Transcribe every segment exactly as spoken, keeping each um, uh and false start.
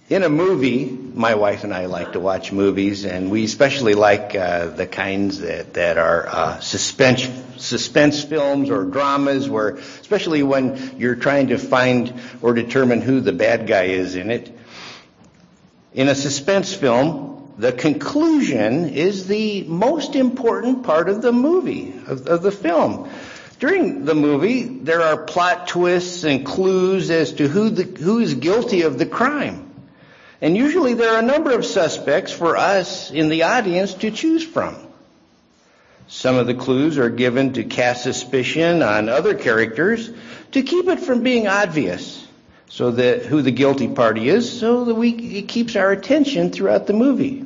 In a movie, my wife and I like to watch movies, and we especially like uh, the kinds that, that are uh, suspense suspense films or dramas, where especially when you're trying to find or determine who the bad guy is in it. In a suspense film, the conclusion is the most important part of the movie, of, of the film. During the movie, there are plot twists and clues as to who the, who is guilty of the crime. And usually there are a number of suspects for us in the audience to choose from. Some of the clues are given to cast suspicion on other characters to keep it from being obvious, so that who the guilty party is, so that we it keeps our attention throughout the movie.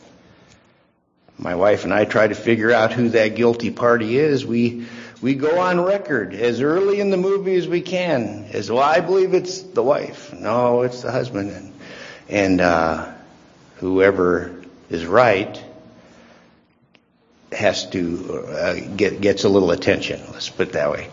My wife and I try to figure out who that guilty party is. We we go on record as early in the movie as we can as, well, I believe it's the wife. No, it's the husband. And, and uh, whoever is right has to uh, get gets a little attention. Let's put it that way.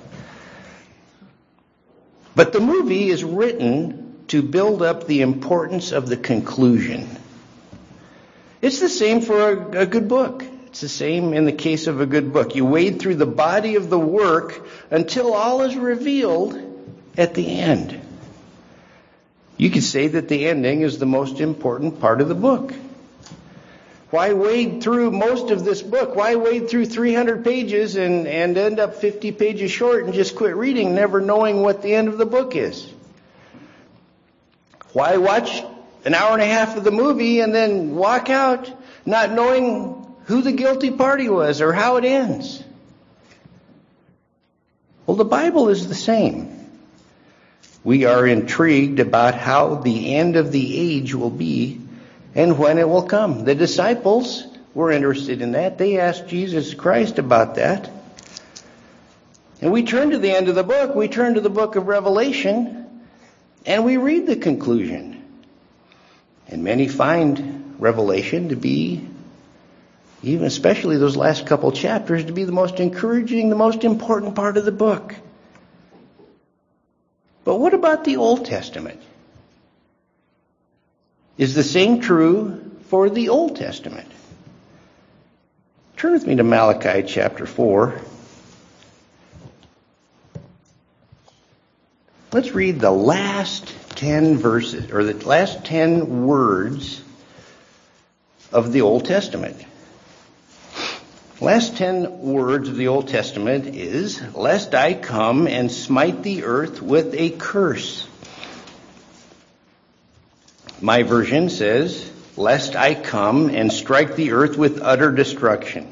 But the movie is written to build up the importance of the conclusion. It's the same for a, a good book. It's the same in the case of a good book. You wade through the body of the work until all is revealed at the end. You could say that the ending is the most important part of the book. Why wade through most of this book? Why wade through three hundred pages and, and end up fifty pages short and just quit reading, never knowing what the end of the book is? Why watch an hour and a half of the movie and then walk out not knowing who the guilty party was or how it ends? Well, the Bible is the same. We are intrigued about how the end of the age will be and when it will come. The disciples were interested in that. They asked Jesus Christ about that. And we turn to the end of the book. We turn to the book of Revelation, and we read the conclusion. And many find Revelation to be, even especially those last couple chapters, to be the most encouraging, the most important part of the book. But what about the Old Testament? Is the same true for the Old Testament? Turn with me to Malachi chapter four. Let's read the last ten verses, or the last ten words of the Old Testament. Last ten words of the Old Testament is, "Lest I come and smite the earth with a curse." My version says, "Lest I come and strike the earth with utter destruction."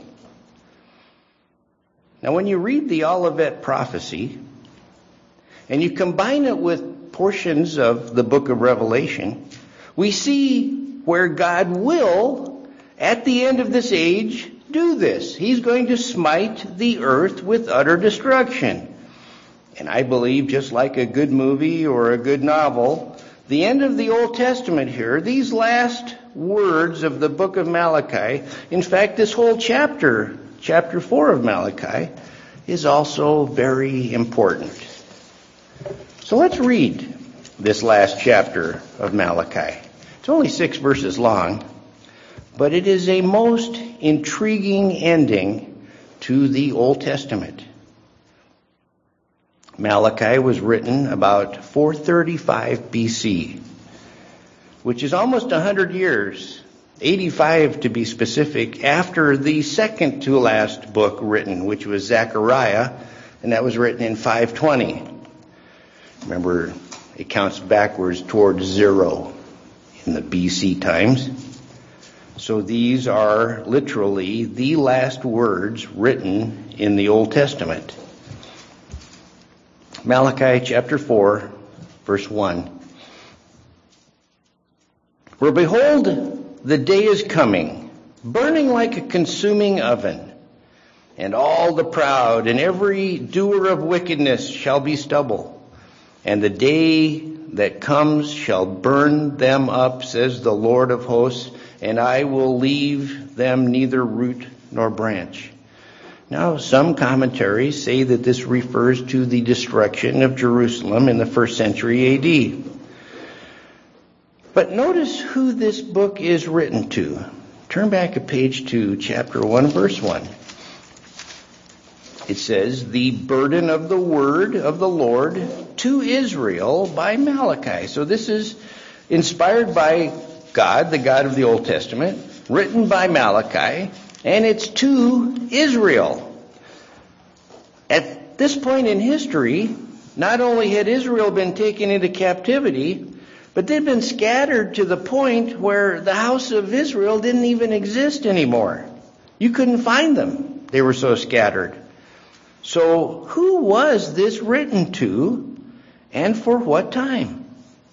Now, when you read the Olivet prophecy, and you combine it with portions of the book of Revelation, we see where God will, at the end of this age, do this. He's going to smite the earth with utter destruction. And I believe, just like a good movie or a good novel, the end of the Old Testament here, these last words of the book of Malachi, in fact, this whole chapter, chapter four of Malachi, is also very important. So let's read this last chapter of Malachi. It's only six verses long, but it is a most intriguing ending to the Old Testament. Malachi was written about four thirty-five B C, which is almost one hundred years, eighty-five to be specific, after the second to last book written, which was Zechariah, and that was written in five twenty. Remember, it counts backwards towards zero in the B C times. So these are literally the last words written in the Old Testament. Malachi chapter four, verse one. "For behold, the day is coming, burning like a consuming oven, and all the proud and every doer of wickedness shall be stubble. And the day that comes shall burn them up, says the Lord of hosts, and I will leave them neither root nor branch." Now, some commentaries say that this refers to the destruction of Jerusalem in the first century A D. But notice who this book is written to. Turn back a page to chapter one, verse one. It says, the burden of the word of the Lord to Israel by Malachi. So this is inspired by God, the God of the Old Testament, written by Malachi, and it's to Israel. At this point in history, not only had Israel been taken into captivity, but they'd been scattered to the point where the house of Israel didn't even exist anymore. You couldn't find them. They were so scattered. So who was this written to, and for what time?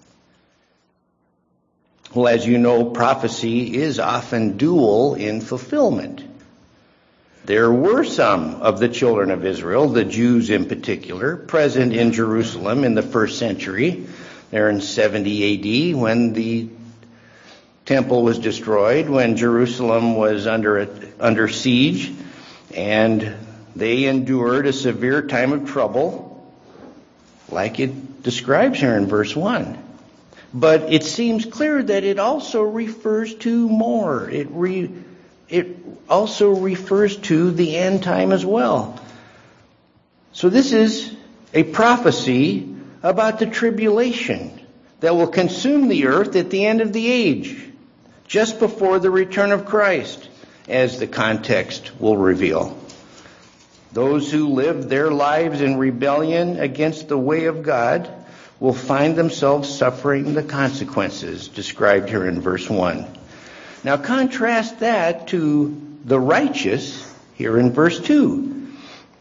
Well, as you know, prophecy is often dual in fulfillment. There were some of the children of Israel, the Jews in particular, present in Jerusalem in the first century. There in seventy A D, when the temple was destroyed, when Jerusalem was under under siege, and they endured a severe time of trouble, like it describes here in verse one. But it seems clear that it also refers to more. It re, it also refers to the end time as well. So this is a prophecy about the tribulation that will consume the earth at the end of the age, just before the return of Christ, as the context will reveal. Those who live their lives in rebellion against the way of God will find themselves suffering the consequences described here in verse one. Now contrast that to the righteous here in verse two.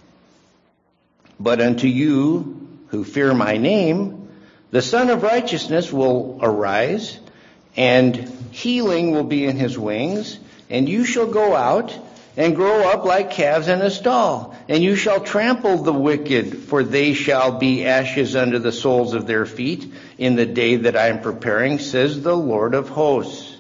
But unto you who fear my name, the Son of Righteousness will arise, and healing will be in his wings, and you shall go out and grow up like calves in a stall. And you shall trample the wicked, for they shall be ashes under the soles of their feet in the day that I am preparing, says the Lord of hosts.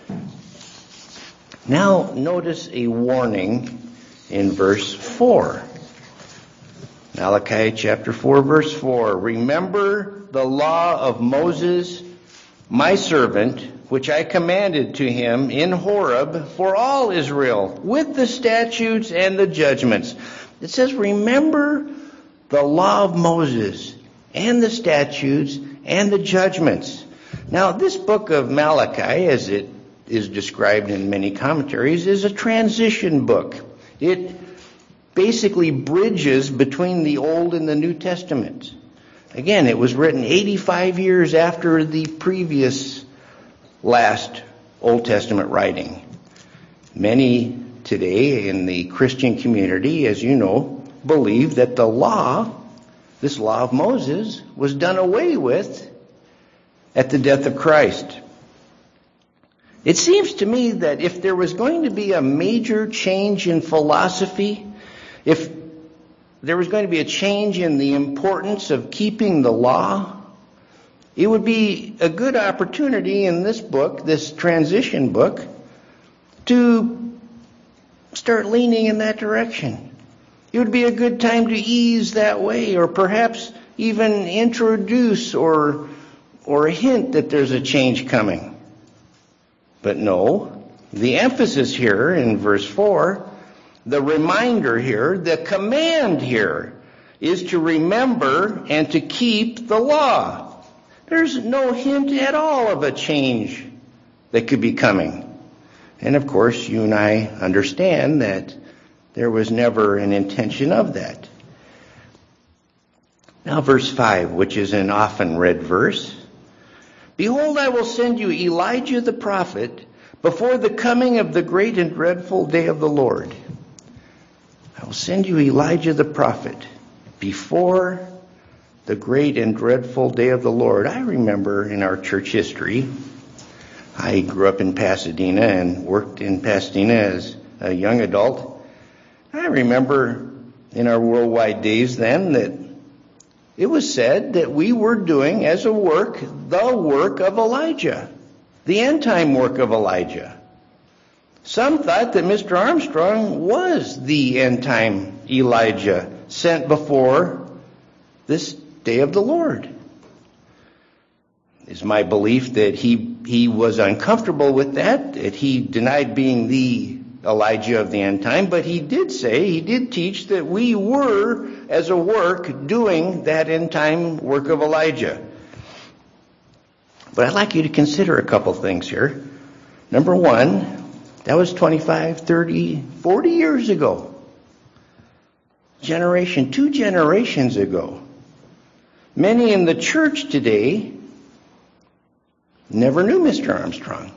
Now notice a warning in verse four. Malachi chapter four, verse four. Remember the law of Moses, my servant, which I commanded to him in Horeb for all Israel, with the statutes and the judgments. It says, remember the law of Moses and the statutes and the judgments. Now, this book of Malachi, as it is described in many commentaries, is a transition book. It basically bridges between the Old and the New Testament. Again, it was written eighty-five years after the previous last Old Testament writing. Many today in the Christian community, as you know, believe that the law, this law of Moses, was done away with at the death of Christ. It seems to me that if there was going to be a major change in philosophy, if there was going to be a change in the importance of keeping the law, it would be a good opportunity in this book, this transition book, to start leaning in that direction. It would be a good time to ease that way, or perhaps even introduce or or hint that there's a change coming. But no, the emphasis here in verse four, the reminder here, the command here, is to remember and to keep the law. There's no hint at all of a change that could be coming. And of course, you and I understand that there was never an intention of that. Now verse five, which is an often read verse. Behold, I will send you Elijah the prophet before the coming of the great and dreadful day of the Lord. I will send you Elijah the prophet before the great and dreadful day of the Lord. I remember in our church history, I grew up in Pasadena and worked in Pasadena as a young adult. I remember in our worldwide days then that it was said that we were doing as a work, the work of Elijah, the end time work of Elijah. Some thought that Mister Armstrong was the end time Elijah sent before this day of the Lord. It's my belief that he he was uncomfortable with that, that he denied being the Elijah of the end time, but he did say, he did teach that we were, as a work, doing that end time work of Elijah. But I'd like you to consider a couple things here. Number one, that was twenty-five, thirty, forty years ago. Generation, two generations ago. Many in the church today never knew Mister Armstrong.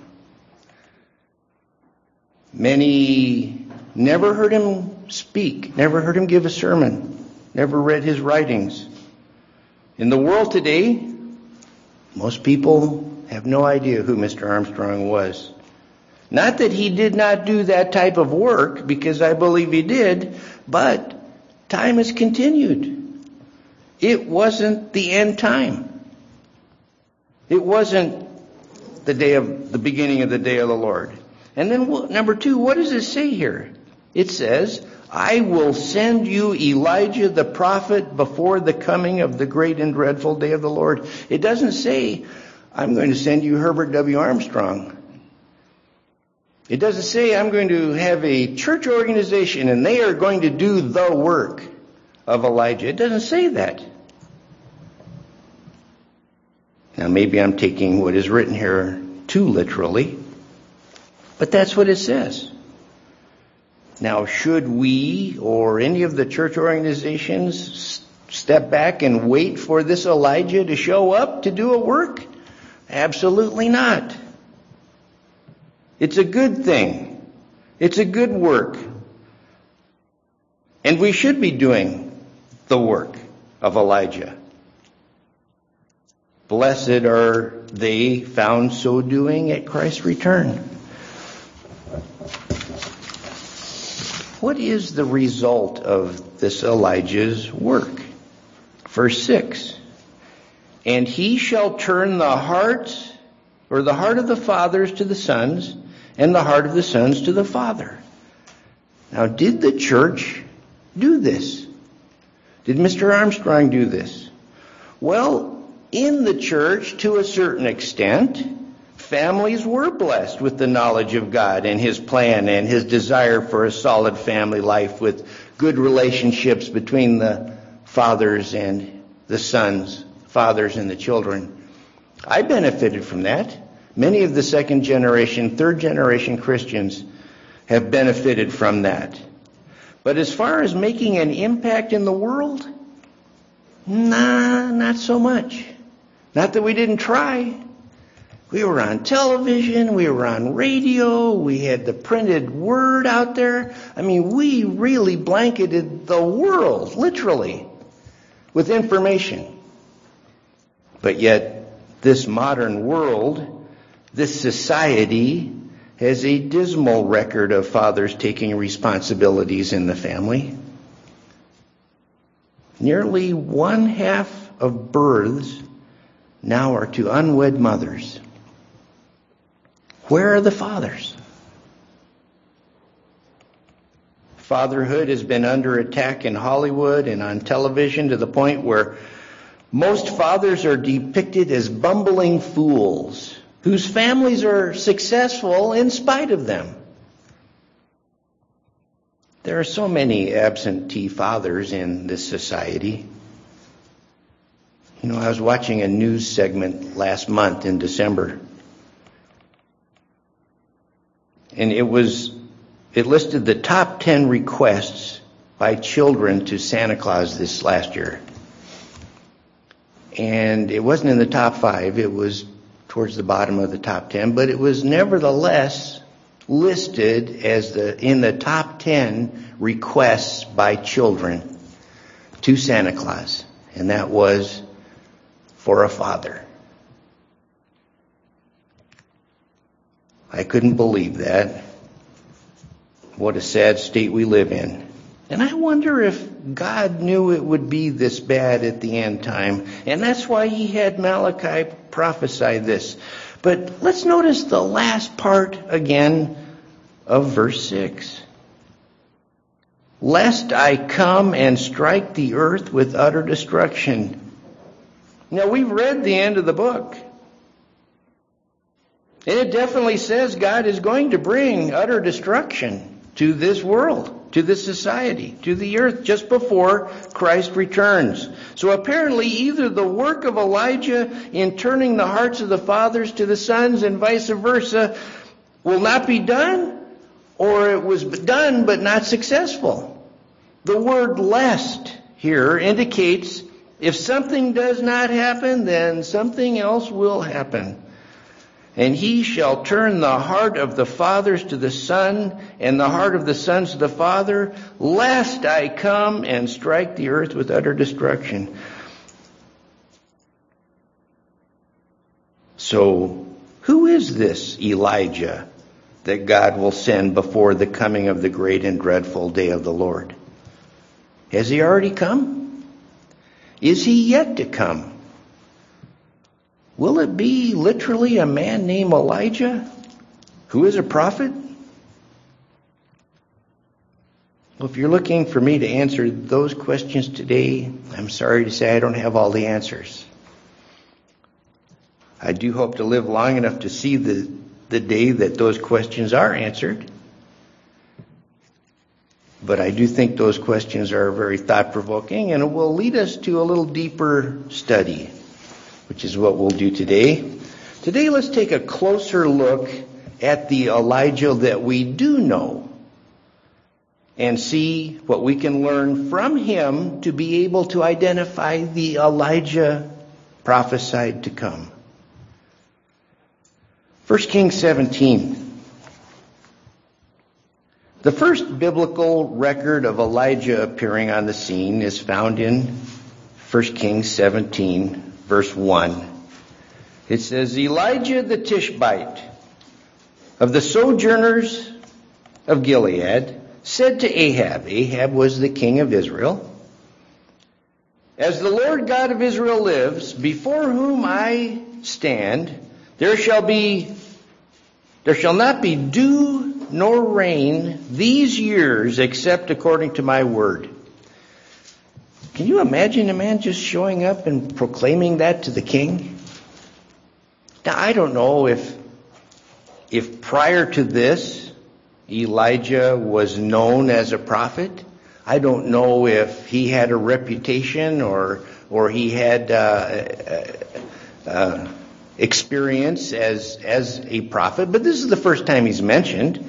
Many never heard him speak, never heard him give a sermon, never read his writings. In the world today, most people have no idea who Mister Armstrong was. Not that he did not do that type of work, because I believe he did, but time has continued. It wasn't the end time. It wasn't the day of the beginning of the day of the Lord. And then number two, what does it say here? It says, I will send you Elijah the prophet before the coming of the great and dreadful day of the Lord. It doesn't say, I'm going to send you Herbert W. Armstrong. It doesn't say, I'm going to have a church organization and they are going to do the work of Elijah. It doesn't say that. Now maybe I'm taking what is written here too literally, but that's what it says. Now, should we or any of the church organizations step back and wait for this Elijah to show up to do a work? Absolutely not. It's a good thing. It's a good work. And we should be doing the work of Elijah. Blessed are they found so doing at Christ's return. What is the result of this Elijah's work? Verse six. And he shall turn the hearts, or the heart of the fathers to the sons, and the heart of the sons to the father. Now, did the church do this? Did Mister Armstrong do this? Well, in the church, to a certain extent, families were blessed with the knowledge of God and His plan and His desire for a solid family life with good relationships between the fathers and the sons, fathers and the children. I benefited from that. Many of the second generation, third generation Christians have benefited from that. But as far as making an impact in the world, nah, not so much. Not that we didn't try. We were on television, we were on radio, we had the printed word out there. I mean, we really blanketed the world, literally, with information. But yet, this modern world, this society, has a dismal record of fathers taking responsibilities in the family. Nearly one half of births now are to unwed mothers. Where are the fathers? Fatherhood has been under attack in Hollywood and on television to the point where most fathers are depicted as bumbling fools whose families are successful in spite of them. There are so many absentee fathers in this society. You know, I was watching a news segment last month in December, and it was it listed the top ten requests by children to Santa Claus this last year. And it wasn't in the top five, it was towards the bottom of the top ten, but it was nevertheless listed as the in the top ten requests by children to Santa Claus. And that was for a father. I couldn't believe that. What a sad state we live in. And I wonder if God knew it would be this bad at the end time. And that's why He had Malachi prophesy this. But let's notice the last part again of verse six. Lest I come and strike the earth with utter destruction. Now, we've read the end of the book. And it definitely says God is going to bring utter destruction to this world, to this society, to the earth, just before Christ returns. So apparently either the work of Elijah in turning the hearts of the fathers to the sons and vice versa will not be done, or it was done but not successful. The word lest here indicates if something does not happen, then something else will happen. And he shall turn the heart of the fathers to the son, and the heart of the sons to the father, lest I come and strike the earth with utter destruction. So, who is this Elijah that God will send before the coming of the great and dreadful day of the Lord? Has he already come? Is he yet to come? Will it be literally a man named Elijah who is a prophet? Well, if you're looking for me to answer those questions today, I'm sorry to say I don't have all the answers. I do hope to live long enough to see the, the day that those questions are answered. But I do think those questions are very thought-provoking, and it will lead us to a little deeper study, which is what we'll do today. Today, let's take a closer look at the Elijah that we do know and see what we can learn from him to be able to identify the Elijah prophesied to come. First Kings seventeen. The first biblical record of Elijah appearing on the scene is found in First Kings seventeen. Verse one, it says, Elijah the Tishbite of the sojourners of Gilead said to Ahab, Ahab was the king of Israel, as the Lord God of Israel lives, before whom I stand, there shall be, there shall not be dew nor rain these years except according to my word. Can you imagine a man just showing up and proclaiming that to the king? Now, I don't know if, if prior to this, Elijah was known as a prophet. I don't know if he had a reputation or, or he had, uh, uh, experience as, as a prophet, but this is the first time he's mentioned.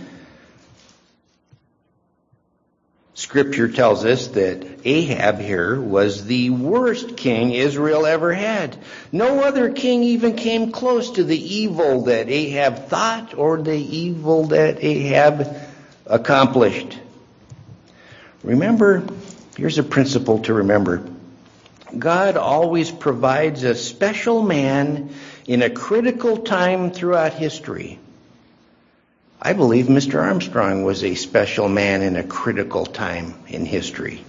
Scripture tells us that Ahab here was the worst king Israel ever had. No other king even came close to the evil that Ahab thought or the evil that Ahab accomplished. Remember, here's a principle to remember. God always provides a special man in a critical time throughout history. I believe Mister Armstrong was a special man in a critical time in history.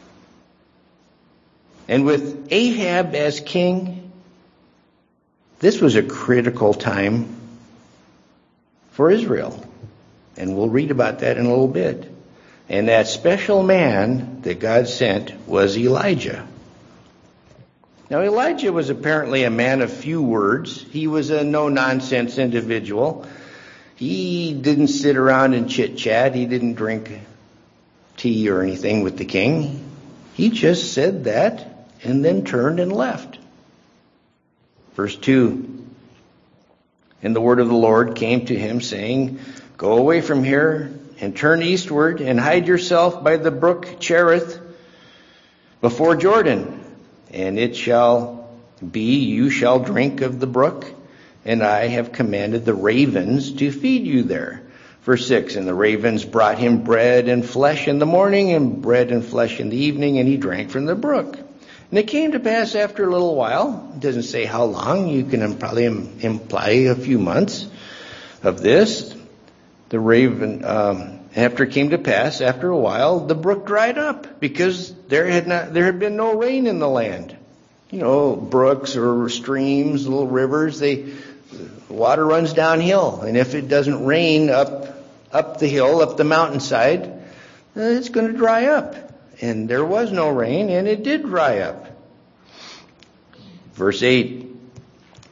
And with Ahab as king, this was a critical time for Israel. And we'll read about that in a little bit. And that special man that God sent was Elijah. Now, Elijah was apparently a man of few words. He was a no-nonsense individual. He didn't sit around and chit-chat. He didn't drink tea or anything with the king. He just said that and then turned and left. Verse two. And the word of the Lord came to him, saying, Go away from here and turn eastward and hide yourself by the brook Cherith before Jordan. And it shall be, you shall drink of the brook, and I have commanded the ravens to feed you there. Verse six, and the ravens brought him bread and flesh in the morning, and bread and flesh in the evening, and he drank from the brook. And it came to pass after a little while, it doesn't say how long, you can probably imply a few months of this. The raven, um, after it came to pass, after a while, the brook dried up, because there had not, there had been no rain in the land. You know, brooks or streams, little rivers, they, water runs downhill, and if it doesn't rain up up the hill, up the mountainside, it's going to dry up. And there was no rain, and it did dry up. Verse eight,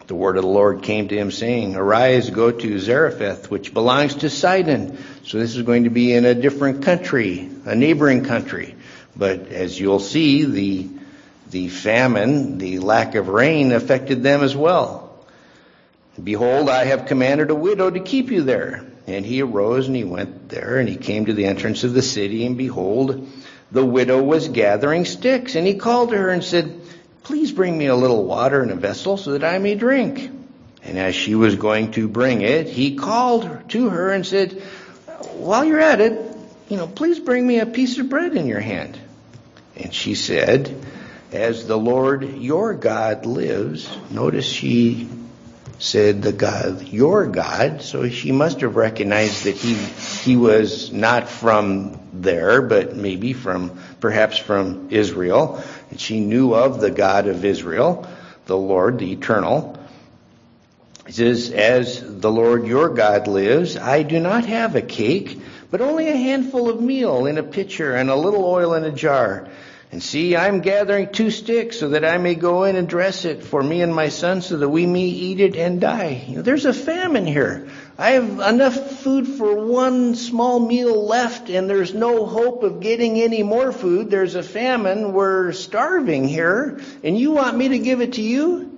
The word of the Lord came to him saying, "Arise, go to Zarephath, which belongs to Sidon." So this is going to be in a different country, a neighboring country. But as you'll see, the, the famine, the lack of rain affected them as well. "Behold, I have commanded a widow to keep you there." And he arose and he went there, and he came to the entrance of the city, and behold, the widow was gathering sticks. And he called to her and said, "Please bring me a little water in a vessel so that I may drink." And as she was going to bring it, he called to her and said, "While you're at it, you know, please bring me a piece of bread in your hand." And she said, "As the Lord your God lives." Notice she said the God, your God, so she must have recognized that he he was not from there, but maybe from, perhaps from Israel. And she knew of the God of Israel, the Lord, the eternal. It says, "As the Lord your God lives, I do not have a cake, but only a handful of meal in a pitcher and a little oil in a jar. And see, I'm gathering two sticks so that I may go in and dress it for me and my son so that we may eat it and die." You know, there's a famine here. I have enough food for one small meal left, and there's no hope of getting any more food. There's a famine. We're starving here, and you want me to give it to you?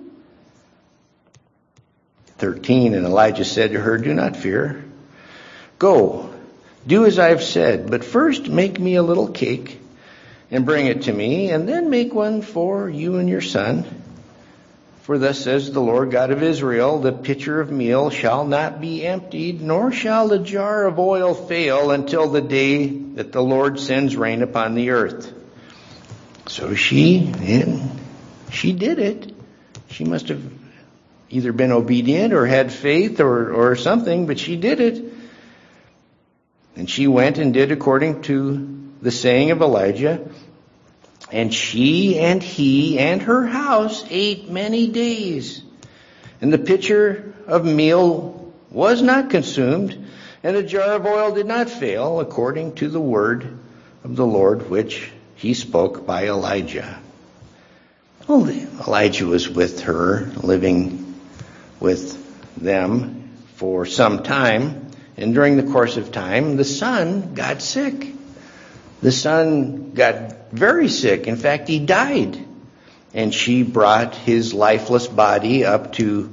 thirteen, and Elijah said to her, "Do not fear. Go, do as I have said, but first make me a little cake and bring it to me, and then make one for you and your son. For thus says the Lord God of Israel, the pitcher of meal shall not be emptied, nor shall the jar of oil fail until the day that the Lord sends rain upon the earth." So she, and she did it. She must have either been obedient or had faith or, or something, but she did it. And she went and did according to the saying of Elijah. And she and he and her house ate many days. And the pitcher of meal was not consumed, and the jar of oil did not fail, according to the word of the Lord which he spoke by Elijah. Well, Elijah was with her, living with them for some time. And during the course of time, the son got sick. The son got very sick. In fact, he died. And she brought his lifeless body up to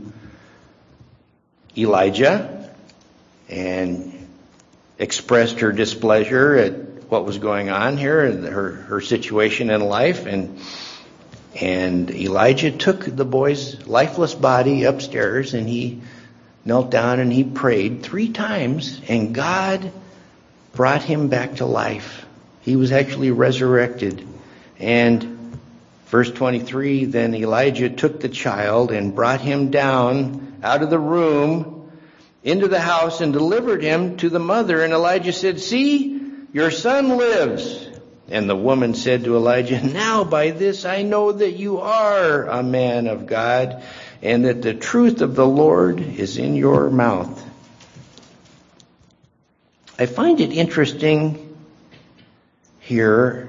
Elijah and expressed her displeasure at what was going on here, her, her situation in life. And, and Elijah took the boy's lifeless body upstairs, and he knelt down and he prayed three times, and God brought him back to life. He was actually resurrected. And verse twenty-three, then Elijah took the child and brought him down out of the room into the house and delivered him to the mother. And Elijah said, "See, your son lives." And the woman said to Elijah, "Now by this I know that you are a man of God, and that the truth of the Lord is in your mouth." I find it interesting here.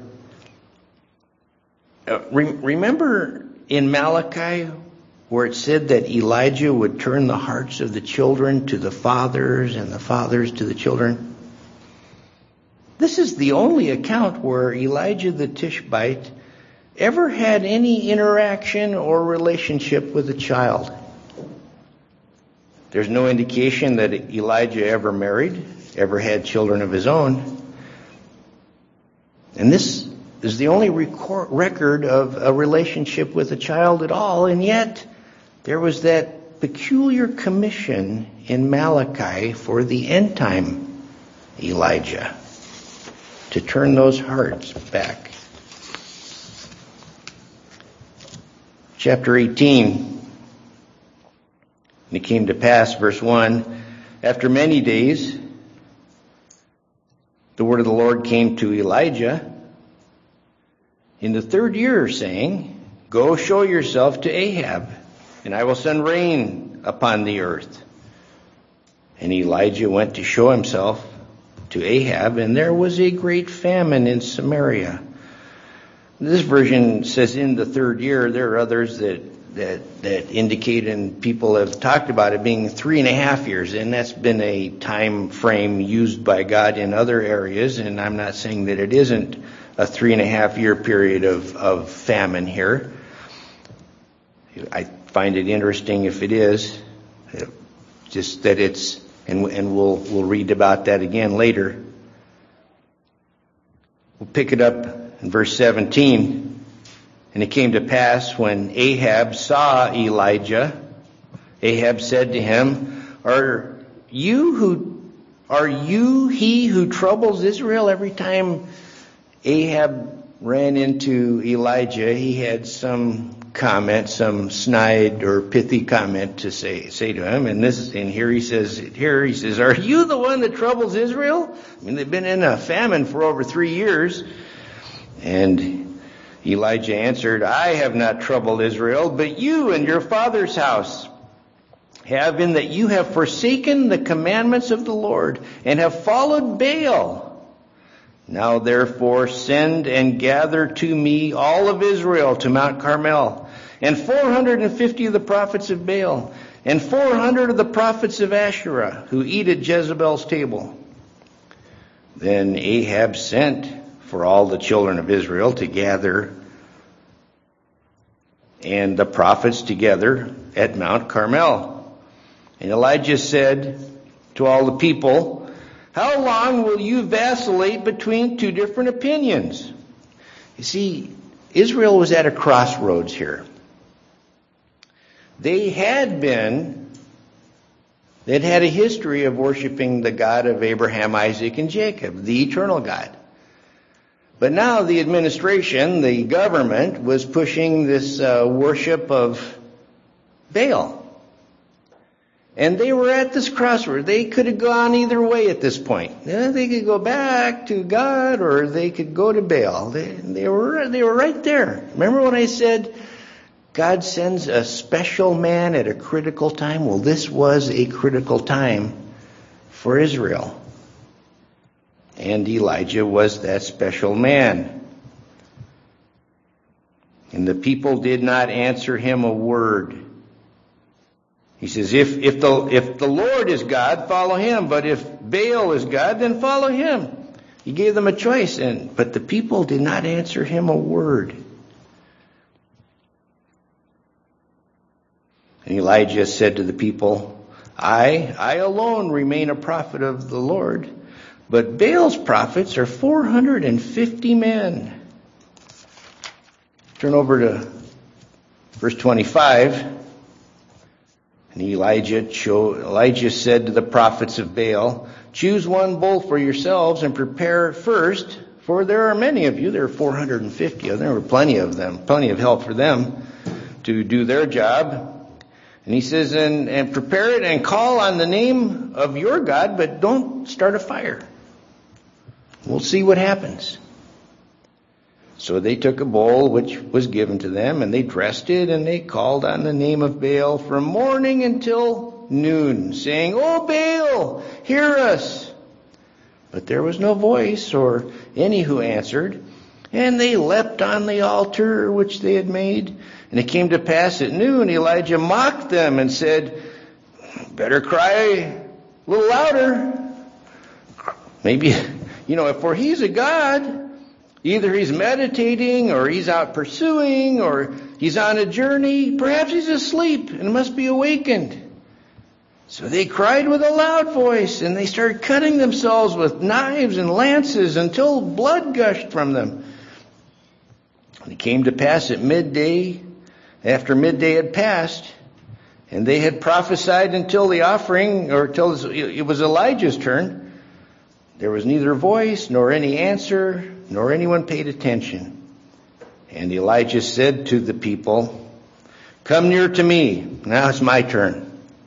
Uh, re- remember in Malachi where it said that Elijah would turn the hearts of the children to the fathers and the fathers to the children? This is the only account where Elijah the Tishbite ever had any interaction or relationship with a child. There's no indication that Elijah ever married, ever had children of his own. And this is the only record, record of a relationship with a child at all. And yet, there was that peculiar commission in Malachi for the end time Elijah to turn those hearts back. Chapter eighteen. And it came to pass, verse one, after many days, the word of the Lord came to Elijah in the third year, saying, "Go show yourself to Ahab, and I will send rain upon the earth." And Elijah went to show himself to Ahab, and there was a great famine in Samaria. This version says in the third year. There are others that, that that indicate, and people have talked about it being three and a half years, and that's been a time frame used by God in other areas, and I'm not saying that it isn't a three and a half year period of, of famine here. I find it interesting if it is, just that it's, and, and we'll we'll read about that again later. We'll pick it up in verse seventeen. And it came to pass when Ahab saw Elijah, Ahab said to him, Are you who are you he who troubles Israel? Every time Ahab ran into Elijah, he had some comment, some snide or pithy comment to say say to him. And this is and here he says here he says, Are you the one that troubles Israel? I mean, they've been in a famine for over three years. And Elijah answered, I have not troubled Israel, but you and your father's house have, in that you have forsaken the commandments of the Lord and have followed Baal. Now therefore send and gather to me all of Israel to Mount Carmel, and four hundred fifty of the prophets of Baal, and four hundred of the prophets of Asherah, who eat at Jezebel's table. Then Ahab sent for all the children of Israel to gather, and the prophets together at Mount Carmel. And Elijah said to all the people, How long will you vacillate between two different opinions? You see, Israel was at a crossroads here. They had been, they'd had a history of worshiping the God of Abraham, Isaac, and Jacob, the eternal God. But now the administration, the government, was pushing this uh, worship of Baal. And they were at this crossroads. They could have gone either way at this point. Yeah, they could go back to God, or they could go to Baal. They, they were they were right there. Remember when I said God sends a special man at a critical time? Well, this was a critical time for Israel. And Elijah was that special man. And the people did not answer him a word. He says, if, if the, if the Lord is God, follow him. But if Baal is God, then follow him. He gave them a choice. And, but the people did not answer him a word. And Elijah said to the people, I, I alone remain a prophet of the Lord. But Baal's prophets are four hundred fifty men. Turn over to verse twenty-five. And Elijah, cho- Elijah said to the prophets of Baal, Choose one bull for yourselves and prepare first, for there are many of you. There are four hundred fifty of them. There were plenty of them, plenty of help for them to do their job. And he says, and, and prepare it and call on the name of your God, but don't start a fire. We'll see what happens. So they took a bowl which was given to them, and they dressed it, and they called on the name of Baal from morning until noon, saying, O Baal, hear us. But there was no voice or any who answered. And they leapt on the altar which they had made. And it came to pass at noon, Elijah mocked them and said, Better cry a little louder. Maybe, you know, for he's a God. Either he's meditating, or he's out pursuing, or he's on a journey. Perhaps he's asleep and must be awakened. So they cried with a loud voice, and they started cutting themselves with knives and lances until blood gushed from them. And it came to pass at midday, after midday had passed, and they had prophesied until the offering, or till it was Elijah's turn. There was neither voice nor any answer, nor anyone paid attention. And Elijah said to the people, Come near to me. Now it's my turn.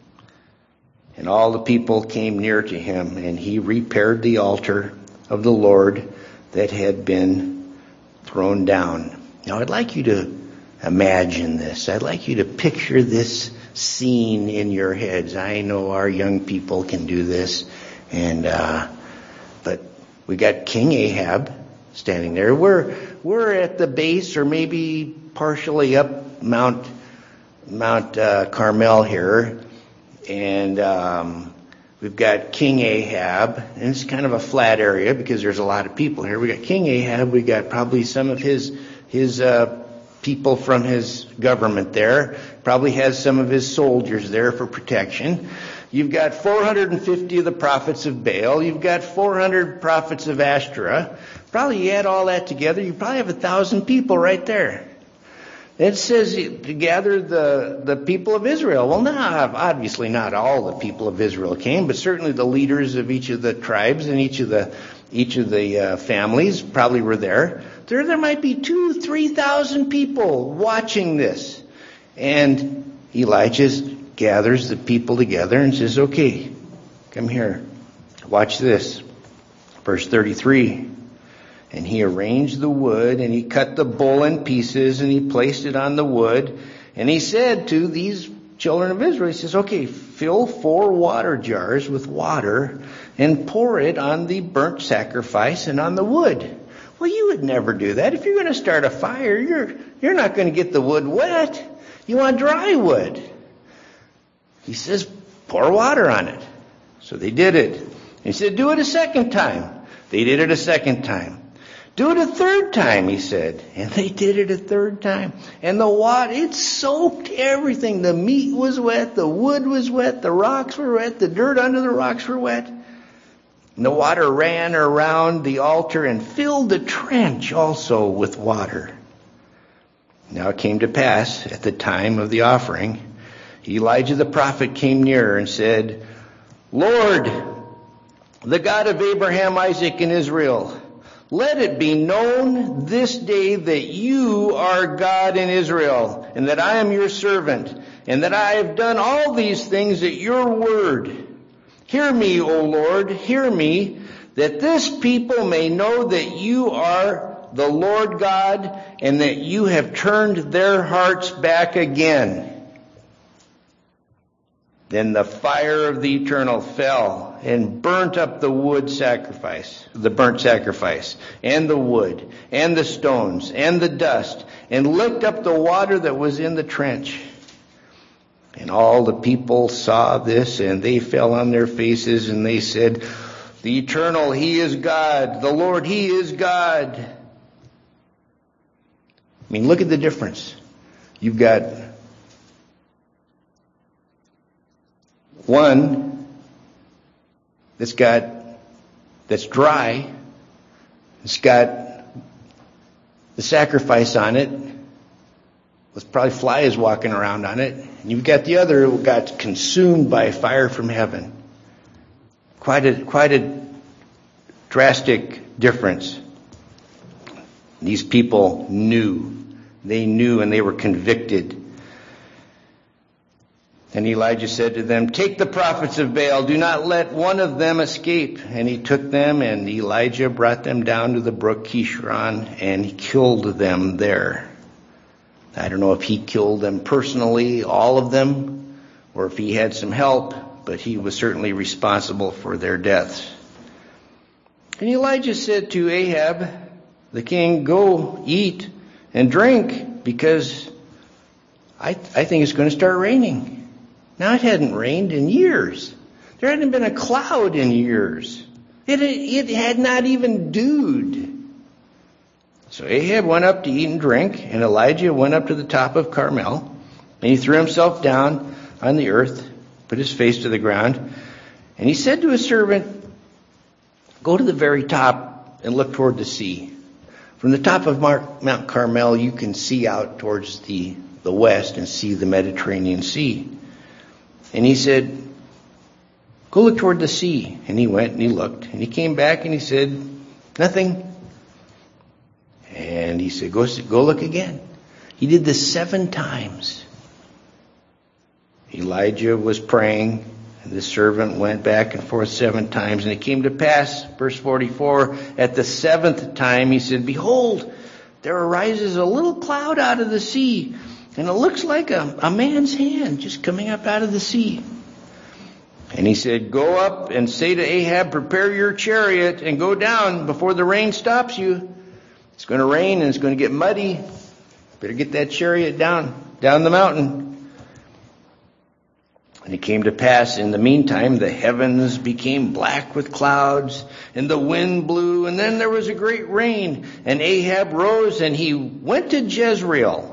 And all the people came near to him, and he repaired the altar of the Lord that had been thrown down. Now I'd like you to imagine this. I'd like you to picture this scene in your heads. I know our young people can do this. And, uh, but we got King Ahab standing there. We're, we're at the base, or maybe partially up Mount Mount uh, Carmel here, and um, we've got King Ahab, and it's kind of a flat area because there's a lot of people here. We got King Ahab, we got probably some of his his uh, people from his government there, probably has some of his soldiers there for protection. You've got four hundred fifty of the prophets of Baal. You've got four hundred prophets of Ashtoreth. Probably you add all that together, you probably have a thousand people right there. It says to gather the, the people of Israel. Well, not, obviously not all the people of Israel came, but certainly the leaders of each of the tribes and each of the each of the uh, families probably were there. There, there might be two, three thousand people watching this, and Elijah gathers the people together and says, "Okay, come here, watch this." Verse thirty-three. And he arranged the wood, and he cut the bull in pieces, and he placed it on the wood. And he said to these children of Israel, he says, okay, fill four water jars with water, and pour it on the burnt sacrifice and on the wood. Well, you would never do that. If you're going to start a fire, you're, you're not going to get the wood wet. You want dry wood. He says, pour water on it. So they did it. And he said, do it a second time. They did it a second time. Do it a third time, he said. And they did it a third time. And the water, it soaked everything. The meat was wet, the wood was wet, the rocks were wet, the dirt under the rocks were wet. And the water ran around the altar and filled the trench also with water. Now it came to pass at the time of the offering, Elijah the prophet came near and said, Lord, the God of Abraham, Isaac, and Israel, let it be known this day that you are God in Israel, and that I am your servant, and that I have done all these things at your word. Hear me, O Lord, hear me, that this people may know that you are the Lord God, and that you have turned their hearts back again. Then the fire of the Eternal fell and burnt up the wood sacrifice, the burnt sacrifice, and the wood, and the stones, and the dust, and licked up the water that was in the trench. And all the people saw this, and they fell on their faces, and they said, the Eternal, He is God. The Lord, He is God. I mean, look at the difference. You've got one that's got, that's dry. It's got the sacrifice on it. There's probably flies walking around on it. And you've got the other who got consumed by fire from heaven. Quite a, quite a drastic difference. These people knew. They knew and they were convicted. And Elijah said to them, take the prophets of Baal, do not let one of them escape. And he took them, and Elijah brought them down to the brook Kishron, and he killed them there. I don't know if he killed them personally, all of them, or if he had some help, but he was certainly responsible for their deaths. And Elijah said to Ahab, the king, go eat and drink, because I, I think it's going to start raining. Now, it hadn't rained in years. There hadn't been a cloud in years. It, it had not even dewed. So Ahab went up to eat and drink, and Elijah went up to the top of Carmel, and he threw himself down on the earth, put his face to the ground, and he said to his servant, go to the very top and look toward the sea. From the top of Mount Carmel, you can see out towards the, the west and see the Mediterranean Sea. And he said, go look toward the sea. And he went and he looked. And he came back and he said, nothing. And he said, go, go look again. He did this seven times. Elijah was praying. And the servant went back and forth seven times. And it came to pass, verse forty-four, at the seventh time he said, behold, there arises a little cloud out of the sea. And it looks like a, a man's hand just coming up out of the sea. And he said, go up and say to Ahab, prepare your chariot and go down before the rain stops you. It's going to rain and it's going to get muddy. Better get that chariot down, down the mountain. And it came to pass in the meantime, the heavens became black with clouds, and the wind blew, and then there was a great rain. And Ahab rose, and he went to Jezreel.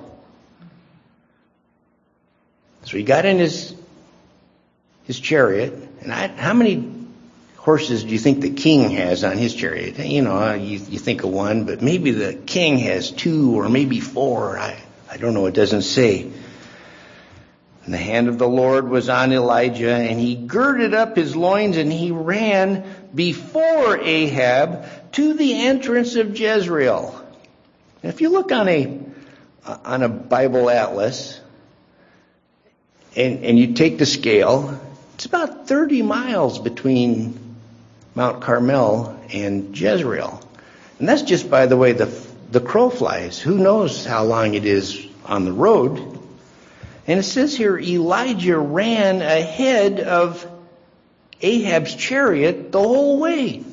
So he got in his his chariot. And I, how many horses do you think the king has on his chariot? You know, you, you think of one, but maybe the king has two or maybe four. I, I don't know. It doesn't say. And the hand of the Lord was on Elijah, and he girded up his loins, and he ran before Ahab to the entrance of Jezreel. And if you look on a on a Bible atlas, and, and you take the scale, it's about thirty miles between Mount Carmel and Jezreel. And that's just by the way the the crow flies. Who knows how long it is on the road? And it says here, Elijah ran ahead of Ahab's chariot the whole way.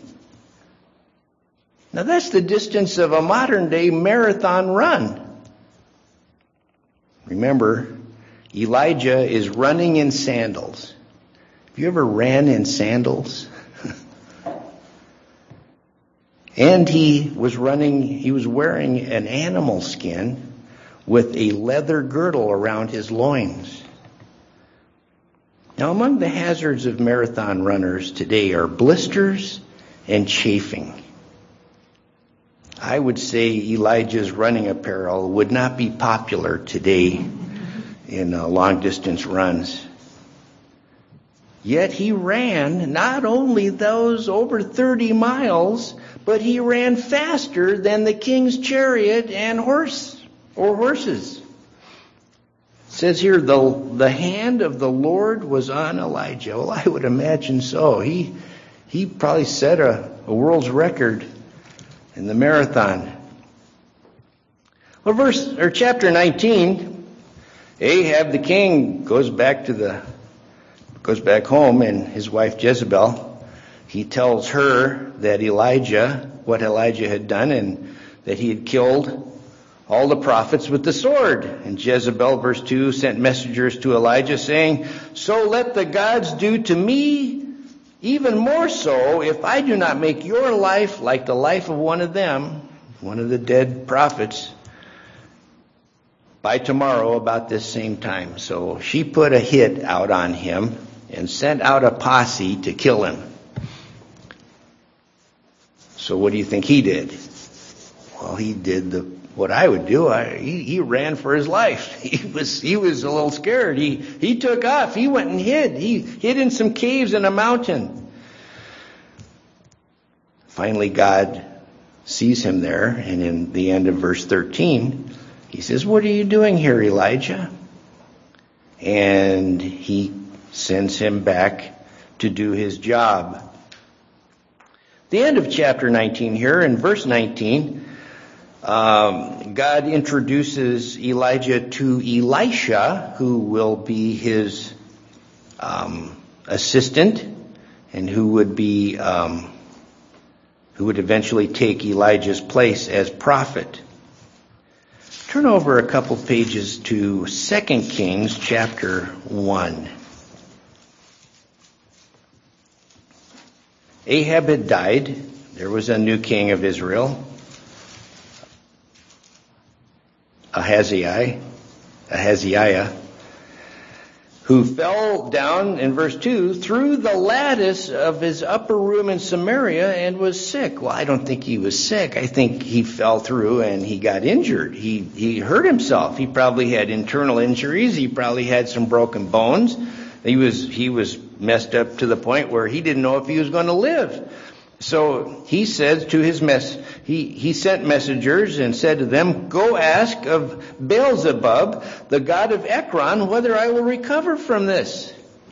Now that's the distance of a modern day marathon run. Remember, Elijah is running in sandals. Have you ever ran in sandals? And he was running, he was wearing an animal skin with a leather girdle around his loins. Now, among the hazards of marathon runners today are blisters and chafing. I would say Elijah's running apparel would not be popular today in uh, long-distance runs. Yet he ran not only those over thirty miles, but he ran faster than the king's chariot and horse. Or horses. It says here, the, the hand of the Lord was on Elijah. Well, I would imagine so. He he probably set a, a world's record in the marathon. Well, verse or chapter nineteen, Ahab the king goes back to the goes back home, and his wife Jezebel, he tells her that Elijah, what Elijah had done, and that he had killed all the prophets with the sword. And Jezebel, verse two, sent messengers to Elijah saying, so let the gods do to me even more so if I do not make your life like the life of one of them, one of the dead prophets, by tomorrow about this same time. So she put a hit out on him and sent out a posse to kill him. So what do you think he did? Well, he did the what I would do. I, he, he ran for his life. He was he was a little scared. He he took off. He went and hid. He hid in some caves in a mountain. Finally, God sees him there, and in the end of verse thirteen, he says, "What are you doing here, Elijah?" And he sends him back to do his job. The end of chapter nineteen here, in verse nineteen, um, God introduces Elijah to Elisha, who will be his um, assistant, and who would be um, who would eventually take Elijah's place as prophet. Turn over a couple pages to Second Kings chapter one. Ahab had died. There was a new king of Israel, Ahaziah, Ahaziah, who fell down, in verse two, through the lattice of his upper room in Samaria and was sick. Well, I don't think he was sick. I think he fell through and he got injured. He he hurt himself. He probably had internal injuries. He probably had some broken bones. He was he was messed up to the point where he didn't know if he was going to live. So he said to his mess, he, he sent messengers and said to them, "Go ask of Beelzebub, the god of Ekron, whether I will recover from this."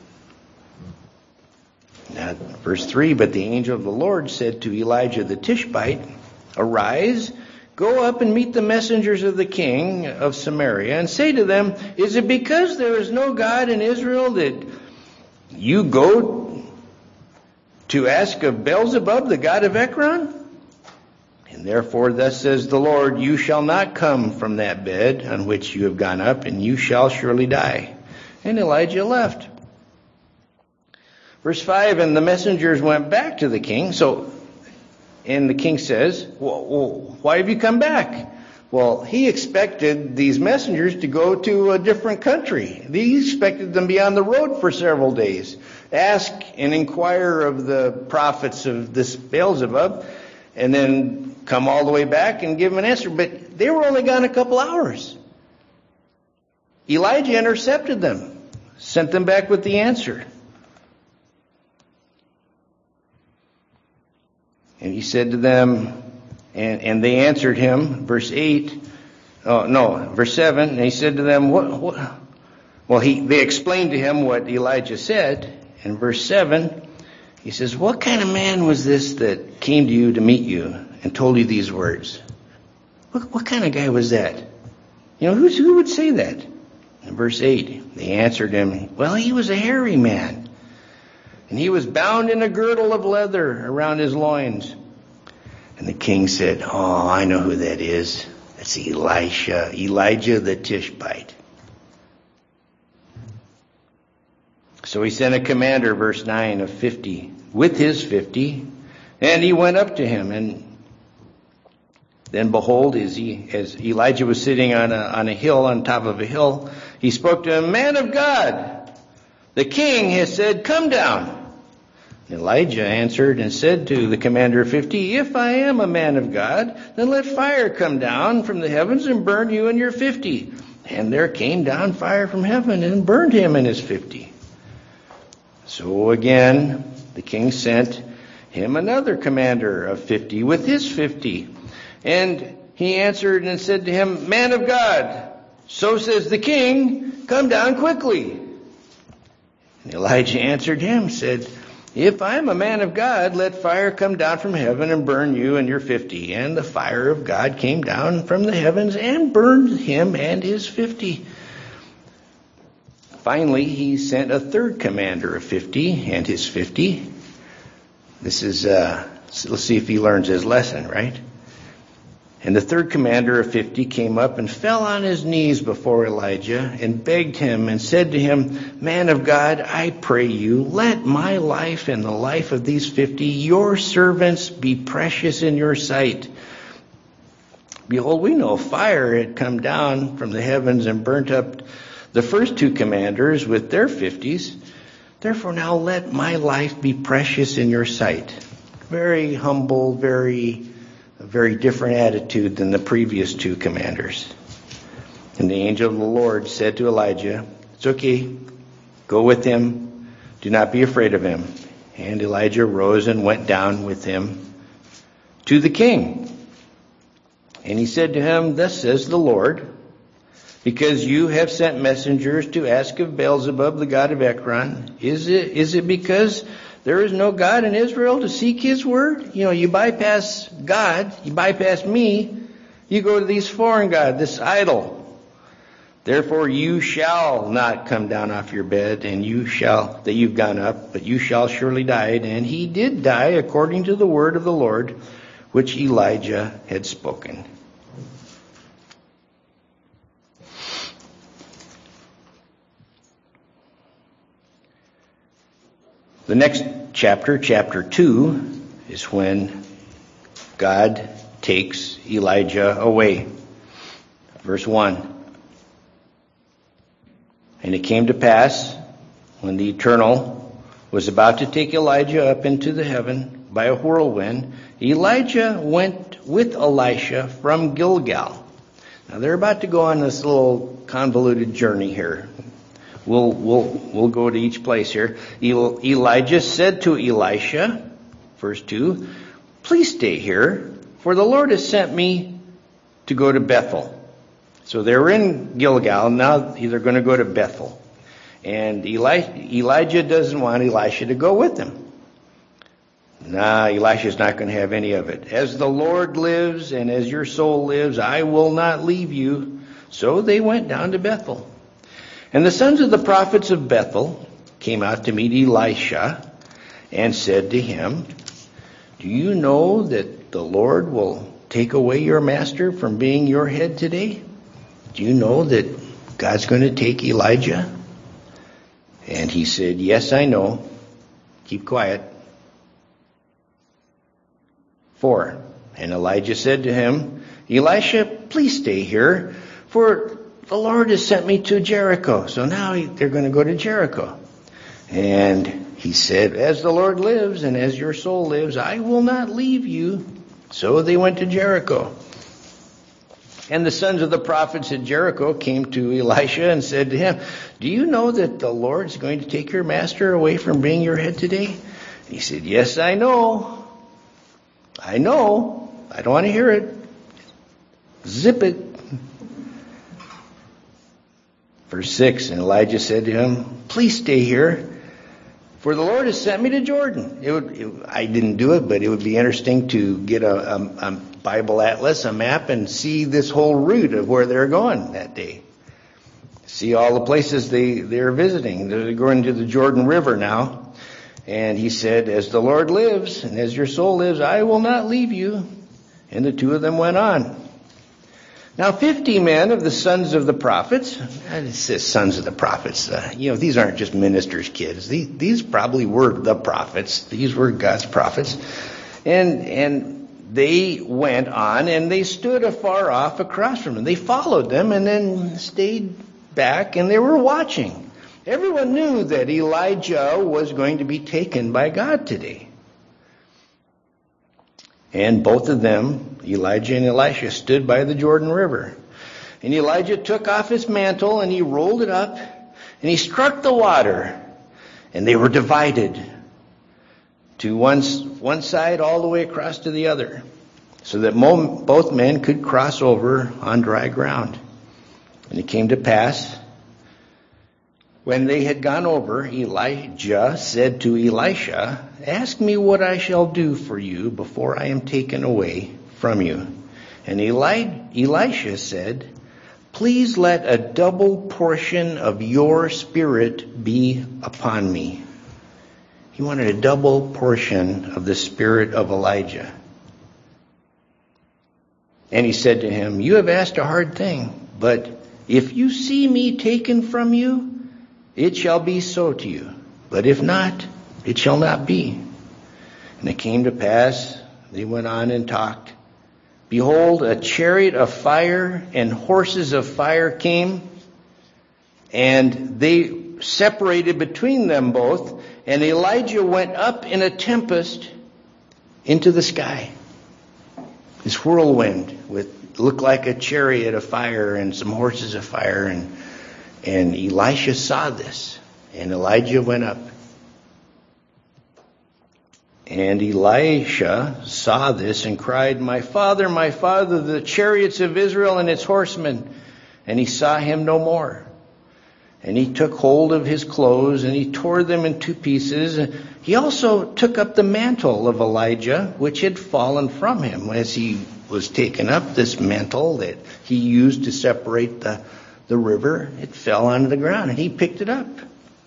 Now, verse three, but the angel of the Lord said to Elijah the Tishbite, "Arise, go up and meet the messengers of the king of Samaria, and say to them, is it because there is no God in Israel that you go to ask of Beelzebub, the god of Ekron? And therefore thus says the Lord, you shall not come from that bed on which you have gone up, and you shall surely die." And Elijah left. Verse five, and the messengers went back to the king. So, and the king says, well, well, why have you come back? Well, he expected these messengers to go to a different country. He expected them to be on the road for several days. Ask and inquire of the prophets of this Beelzebub, and then come all the way back and give them an answer. But they were only gone a couple hours. Elijah intercepted them, sent them back with the answer. And he said to them, and, and they answered him, verse eight, oh no, verse seven, and he said to them, what, what? Well, he, they explained to him what Elijah said. In verse seven, he says, what kind of man was this that came to you to meet you and told you these words? What, what kind of guy was that? You know, who's, who would say that? In verse eight, they answered him, well, he was a hairy man, and he was bound in a girdle of leather around his loins. And the king said, oh, I know who that is. That's Elisha, Elijah the Tishbite. So he sent a commander, verse nine of fifty, with his fifty, and he went up to him. And then behold, as, he, as Elijah was sitting on a, on a hill, on top of a hill, he spoke to him, man of God, the king has said, come down. Elijah answered and said to the commander of fifty, if I am a man of God, then let fire come down from the heavens and burn you and your fifty. And there came down fire from heaven and burned him and his fifty. So again, the king sent him another commander of fifty with his fifty. And he answered and said to him, man of God, so says the king, come down quickly. And Elijah answered him, said, if I am a man of God, let fire come down from heaven and burn you and your fifty. And the fire of God came down from the heavens and burned him and his fifty. Finally, he sent a third commander of fifty and his fifty. This is, uh, let's see if he learns his lesson, right? And the third commander of fifty came up and fell on his knees before Elijah and begged him and said to him, man of God, I pray you, let my life and the life of these fifty, your servants, be precious in your sight. Behold, we know fire had come down from the heavens and burnt up the first two commanders with their fifties. Therefore now let my life be precious in your sight. Very humble, very... a very different attitude than the previous two commanders. And the angel of the Lord said to Elijah, it's okay, go with him, do not be afraid of him. And Elijah rose and went down with him to the king. And he said to him, thus says the Lord, because you have sent messengers to ask of Beelzebub, the god of Ekron, is it, is it because there is no God in Israel to seek his word? You know, you bypass God, you bypass me, you go to these foreign gods, this idol. Therefore you shall not come down off your bed, and you shall, that you've gone up, but you shall surely die. And he did die according to the word of the Lord, which Elijah had spoken. The next chapter, chapter two, is when God takes Elijah away. Verse one. And it came to pass, when the Eternal was about to take Elijah up into the heaven by a whirlwind, Elijah went with Elisha from Gilgal. Now they're about to go on this little convoluted journey here. We'll, we'll, we'll go to each place here. Elijah said to Elisha, verse two, please stay here, for the Lord has sent me to go to Bethel. So they were in Gilgal, now they're going to go to Bethel. And Eli, Elijah doesn't want Elisha to go with him. Nah, Elisha's not going to have any of it. As the Lord lives and as your soul lives, I will not leave you. So they went down to Bethel. And the sons of the prophets of Bethel came out to meet Elisha and said to him, do you know that the Lord will take away your master from being your head today? Do you know that God's going to take Elijah? And he said, yes, I know. Keep quiet. Four. And Elijah said to him, Elisha, please stay here, for the Lord has sent me to Jericho. So now they're going to go to Jericho. And he said, as the Lord lives and as your soul lives, I will not leave you. So they went to Jericho. And the sons of the prophets at Jericho came to Elisha and said to him, do you know that the Lord's going to take your master away from being your head today? And he said, yes, I know. I know. I don't want to hear it. Zip it. Verse six, and Elijah said to him, please stay here, for the Lord has sent me to Jordan. It would, it, I didn't do it, but it would be interesting to get a, a, a Bible atlas, a map, and see this whole route of where they're going that day. See all the places they, they're visiting. They're going to the Jordan River now. And he said, as the Lord lives and as your soul lives, I will not leave you. And the two of them went on. Now fifty men of the sons of the prophets, it says sons of the prophets, uh, you know, these aren't just ministers' kids. These, these probably were the prophets. These were God's prophets. And, and they went on and they stood afar off across from them. They followed them and then stayed back and they were watching. Everyone knew that Elijah was going to be taken by God today. And both of them, Elijah and Elisha, stood by the Jordan River. And Elijah took off his mantle and he rolled it up and he struck the water. And they were divided to one, one side all the way across to the other, so that mo- both men could cross over on dry ground. And it came to pass, when they had gone over, Elijah said to Elisha, ask me what I shall do for you before I am taken away from you. And Eli- Elisha said, please let a double portion of your spirit be upon me. He wanted a double portion of the spirit of Elijah. And he said to him, you have asked a hard thing, but if you see me taken from you, it shall be so to you. But if not, it shall not be. And it came to pass, they went on and talked. Behold, a chariot of fire and horses of fire came, and they separated between them both, and Elijah went up in a tempest into the sky. This whirlwind with looked like a chariot of fire and some horses of fire, and And Elisha saw this, and Elijah went up. And Elisha saw this and cried, my father, my father, the chariots of Israel and its horsemen. And he saw him no more. And he took hold of his clothes and he tore them in two pieces. He also took up the mantle of Elijah, which had fallen from him as he was taken up. This mantle that he used to separate the The river, it fell onto the ground, and he picked it up.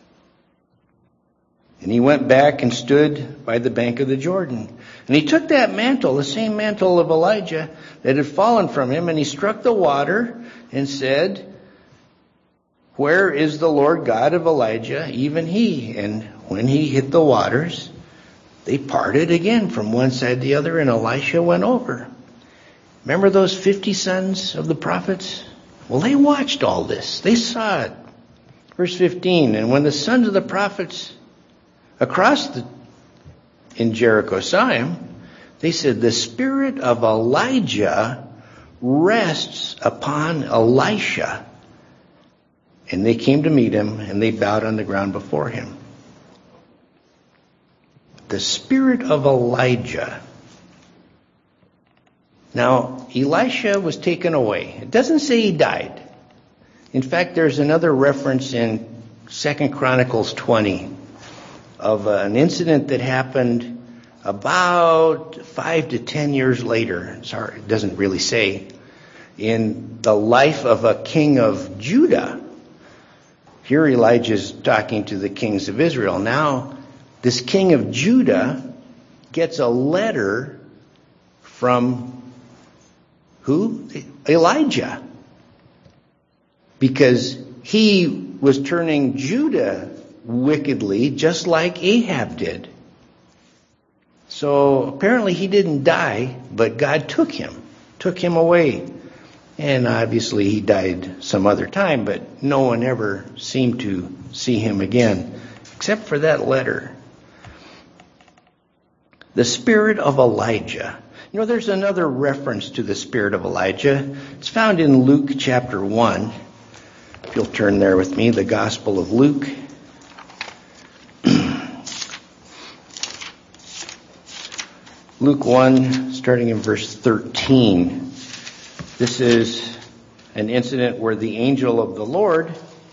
And he went back and stood by the bank of the Jordan. And he took that mantle, the same mantle of Elijah that had fallen from him, and he struck the water and said, where is the Lord God of Elijah, even he? And when he hit the waters, they parted again from one side to the other, and Elisha went over. Remember those fifty sons of the prophets? Well, they watched all this. They saw it. Verse fifteen, and when the sons of the prophets across the, in Jericho saw him, they said, the spirit of Elijah rests upon Elisha. And they came to meet him, and they bowed on the ground before him. The spirit of Elijah. Now, Elisha was taken away. It doesn't say he died. In fact, there's another reference in Second Chronicles twenty of an incident that happened about five to ten years later. It's hard, it doesn't really say. In the life of a king of Judah. Here Elijah's talking to the kings of Israel. Now, this king of Judah gets a letter from who? Elijah. Because he was turning Judah wickedly, just like Ahab did. So apparently he didn't die, but God took him, took him away. And obviously he died some other time, but no one ever seemed to see him again, except for that letter. The spirit of Elijah. You know, there's another reference to the spirit of Elijah. It's found in Luke chapter one. If you'll turn there with me, the Gospel of Luke. Luke one, starting in verse thirteen. This is an incident where the angel of the Lord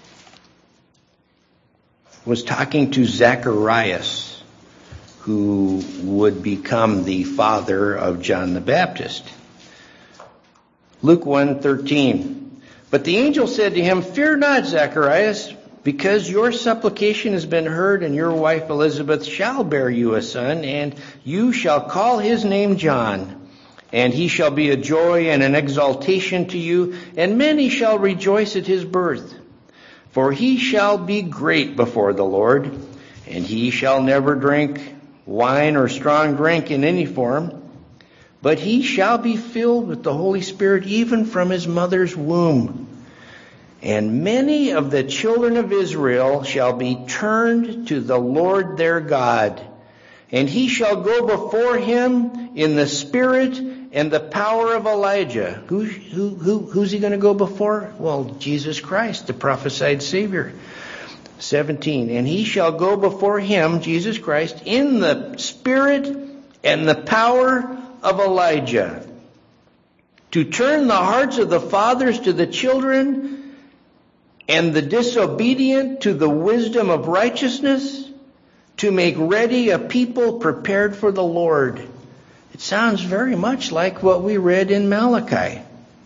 was talking to Zacharias, who would become the father of John the Baptist. Luke one thirteen. But the angel said to him, "Fear not, Zacharias, because your supplication has been heard, and your wife Elizabeth shall bear you a son, and you shall call his name John. And he shall be a joy and an exaltation to you, and many shall rejoice at his birth. For he shall be great before the Lord, and he shall never drink wine or strong drink in any form, but he shall be filled with the Holy Spirit even from his mother's womb. And many of the children of Israel shall be turned to the Lord their God. And he shall go before him in the spirit and the power of Elijah." Who, who, who, who's he going to go before? Well, Jesus Christ, the prophesied Savior. seventeen. "And he shall go before him," Jesus Christ, "in the spirit and the power of Elijah, to turn the hearts of the fathers to the children, and the disobedient to the wisdom of righteousness, to make ready a people prepared for the Lord." It sounds very much like what we read in Malachi.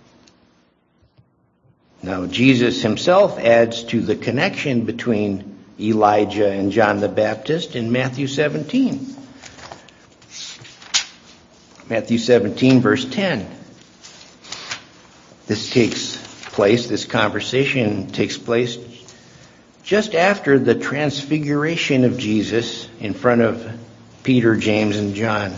Now, Jesus himself adds to the connection between Elijah and John the Baptist in Matthew seventeen. Matthew seventeen, verse ten. This takes place, this conversation takes place just after the transfiguration of Jesus in front of Peter, James, and John.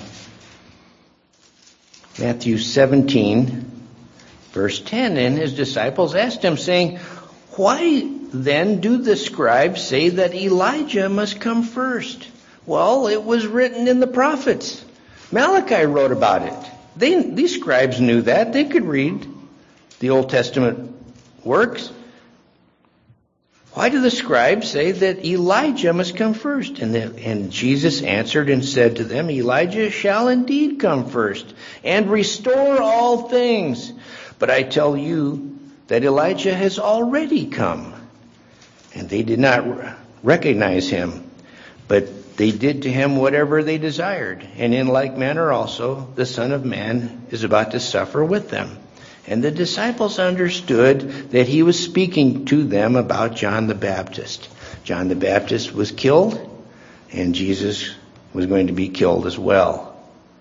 Matthew seventeen, verse ten, "And his disciples asked him, saying, Why then do the scribes say that Elijah must come first? Well, it was written in the prophets. Malachi wrote about it." They, these scribes knew that. They could read the Old Testament works. "Why do the scribes say that Elijah must come first?" And, the, and Jesus answered and said to them, "Elijah shall indeed come first and restore all things. But I tell you that Elijah has already come." And they did not recognize him, but they did to him whatever they desired. And in like manner also, the Son of Man is about to suffer with them. And the disciples understood that he was speaking to them about John the Baptist. John the Baptist was killed, and Jesus was going to be killed as well.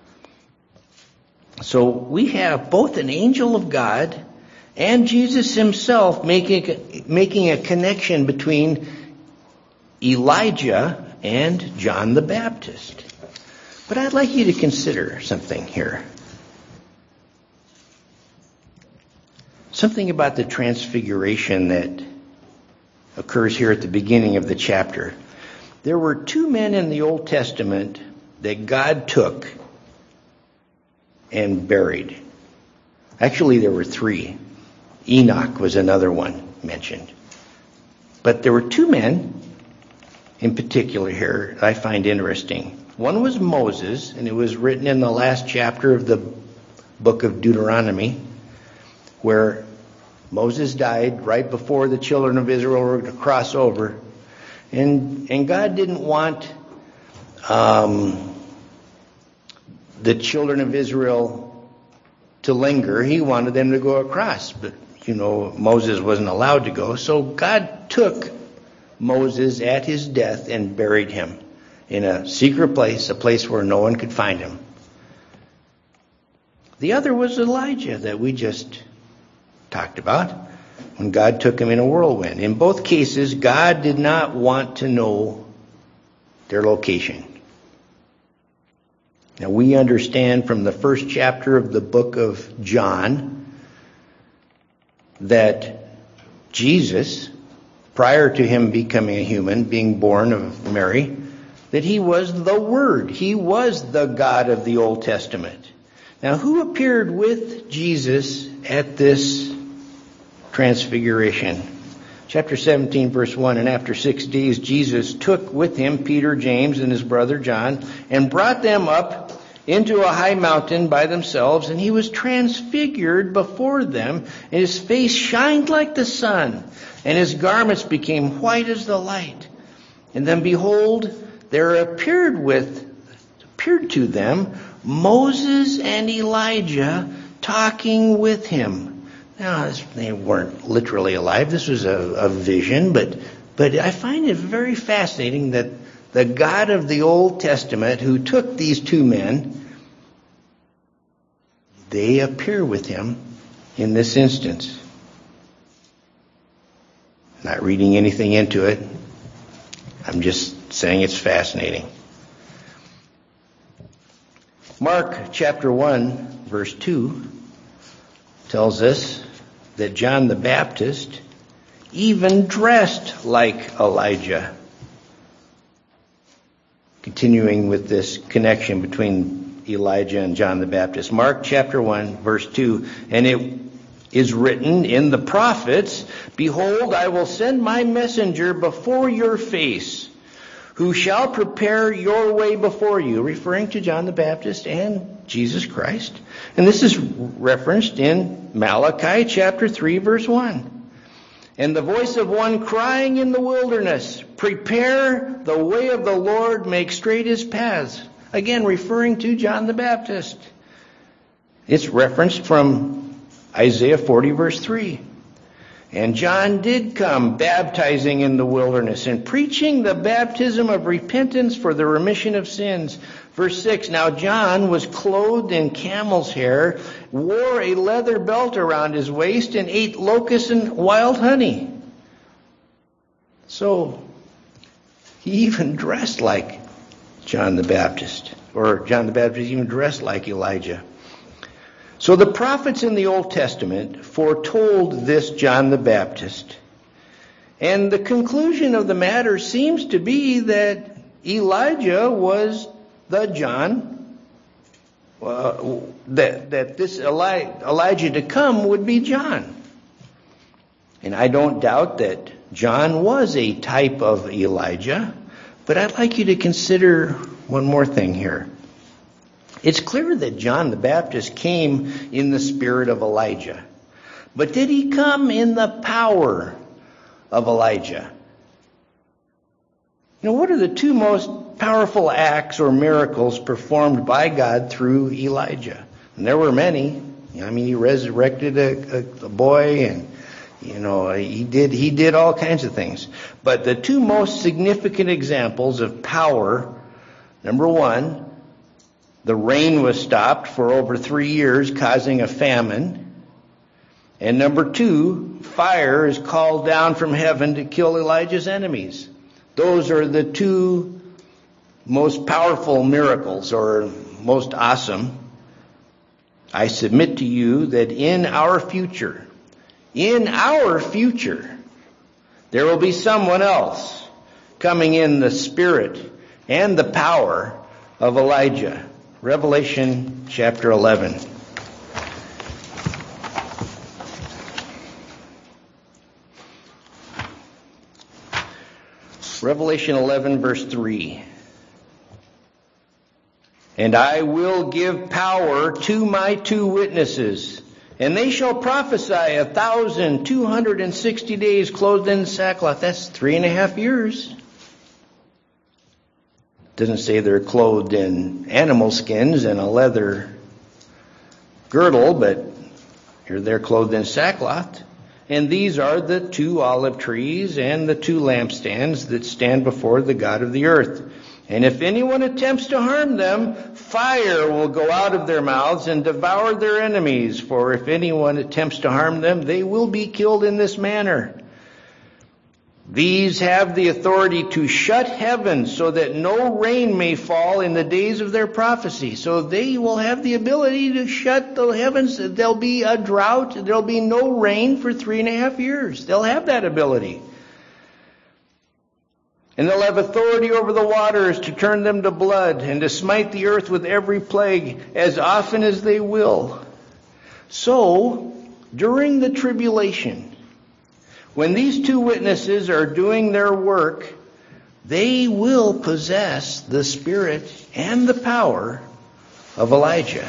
So we have both an angel of God and Jesus himself making, making a connection between Elijah and John the Baptist. But I'd like you to consider something here. Something about the transfiguration that occurs here at the beginning of the chapter. There were two men in the Old Testament that God took and buried. Actually, there were three. Enoch was another one mentioned. But there were two men in particular here I find interesting. One was Moses, and it was written in the last chapter of the book of Deuteronomy, where Moses died right before the children of Israel were to cross over. And, and God didn't want um, the children of Israel to linger. He wanted them to go across. But, you know, Moses wasn't allowed to go. So God took Moses at his death and buried him in a secret place, a place where no one could find him. The other was Elijah that we just talked about. when God took him in a whirlwind. In both cases, God did not want to know their location. Now, we understand from the first chapter of the book of John that Jesus, prior to him becoming a human, being born of Mary, that he was the Word. He was the God of the Old Testament. Now, who appeared with Jesus at this transfiguration? Chapter seventeen, verse one, and after six days Jesus took with him Peter, James, and his brother John, and brought them up into a high mountain by themselves, and he was transfigured before them, and his face shined like the sun, and his garments became white as the light. And then behold, there appeared with, appeared to them Moses and Elijah talking with him. Now, they weren't literally alive. This was a, a vision, but but I find it very fascinating that the God of the Old Testament, who took these two men, they appear with him in this instance. Not reading anything into it. I'm just saying it's fascinating. Mark chapter one, verse two tells us that John the Baptist even dressed like Elijah. Continuing with this connection between Elijah and John the Baptist. Mark chapter one, verse two, and it is written in the prophets, behold, I will send my messenger before your face, who shall prepare your way before you, referring to John the Baptist and Jesus Christ. And this is referenced in Malachi chapter three, verse one. And the voice of one crying in the wilderness, prepare the way of the Lord, make straight his paths. Again, referring to John the Baptist. It's referenced from Isaiah forty, verse three. And John did come baptizing in the wilderness and preaching the baptism of repentance for the remission of sins. Verse six, now John was clothed in camel's hair, wore a leather belt around his waist, and ate locusts and wild honey. So, he even dressed like John the Baptist, or John the Baptist even dressed like Elijah. So the prophets in the Old Testament foretold this John the Baptist. And the conclusion of the matter seems to be that Elijah was the John, uh, that, that this Eli- Elijah to come would be John. And I don't doubt that John was a type of Elijah, but I'd like you to consider one more thing here. It's clear that John the Baptist came in the spirit of Elijah. But did he come in the power of Elijah? Now, what are the two most powerful acts or miracles performed by God through Elijah? And there were many. I mean, he resurrected a, a, a boy, and you know, he did he did all kinds of things. But the two most significant examples of power, number one, the rain was stopped for over three years, causing a famine. And number two, fire is called down from heaven to kill Elijah's enemies. Those are the two most powerful miracles, or most awesome. I submit to you that in our future, in our future, there will be someone else coming in the spirit and the power of Elijah. Revelation chapter eleven. Revelation eleven, verse three. And I will give power to my two witnesses, and they shall prophesy a thousand two hundred and sixty days clothed in sackcloth. That's three and a half years. Doesn't say they're clothed in animal skins and a leather girdle, but here they're clothed in sackcloth. And these are the two olive trees and the two lampstands that stand before the God of the earth. And if anyone attempts to harm them, Fire will go out of their mouths and devour their enemies, for if anyone attempts to harm them, they will be killed in this manner. These have the authority to shut heaven so that no rain may fall in the days of their prophecy. So they will have the ability to shut the heavens. There'll be a drought. There'll be no rain for three and a half years. They'll have that ability. And they'll have authority over the waters to turn them to blood and to smite the earth with every plague as often as they will. So, during the tribulation, when these two witnesses are doing their work, they will possess the spirit and the power of Elijah.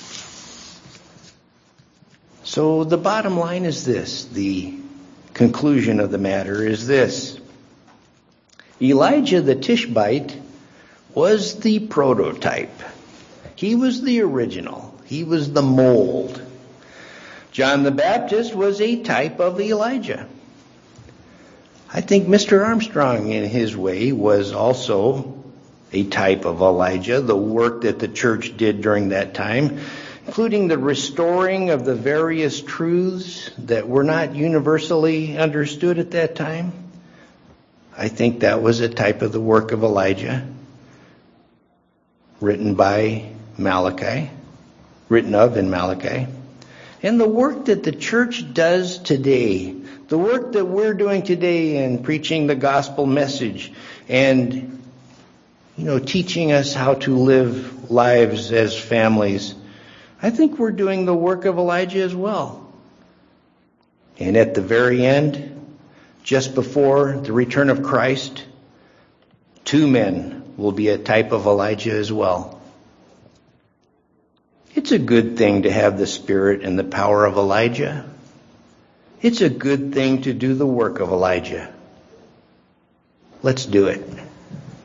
So the bottom line is this. The conclusion of the matter is this. Elijah the Tishbite was the prototype. He was the original. He was the mold. John the Baptist was a type of Elijah. I think Mister Armstrong, in his way, was also a type of Elijah. The work that the church did during that time, including the restoring of the various truths that were not universally understood at that time. I think that was a type of the work of Elijah, written by Malachi, written of in Malachi. And the work that the church does today, the work that we're doing today in preaching the gospel message and, you know, teaching us how to live lives as families, I think we're doing the work of Elijah as well. And at the very end, just before the return of Christ, two men will be a type of Elijah as well. It's a good thing to have the spirit and the power of Elijah. It's a good thing to do the work of Elijah. Let's do it.